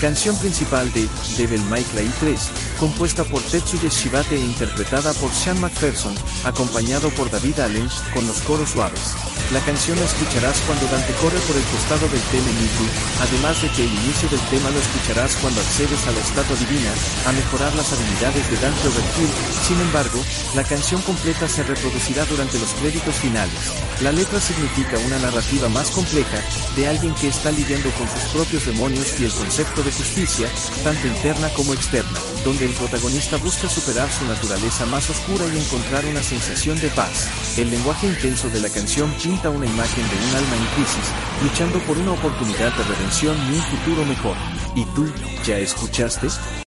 Canción principal de Devil May Cry 3, compuesta por Tetsuya Shibata e interpretada por Sean McPherson, acompañado por David Allen, con los coros suaves. La canción la escucharás cuando Dante corre por el costado del tema Miku, además de que el inicio del tema lo escucharás cuando accedes a la estatua divina, a mejorar las habilidades de Dante Overkill. Sin embargo, la canción completa se reproducirá durante los créditos finales. La letra significa una narrativa más compleja, de alguien que está lidiando con sus propios demonios y el concepto de justicia, tanto interna como externa, donde el protagonista busca superar su naturaleza más oscura y encontrar una sensación de paz. El lenguaje intenso de la canción pinta una imagen de un alma en crisis, luchando por una oportunidad de redención y un futuro mejor. ¿Y tú, ya escuchaste?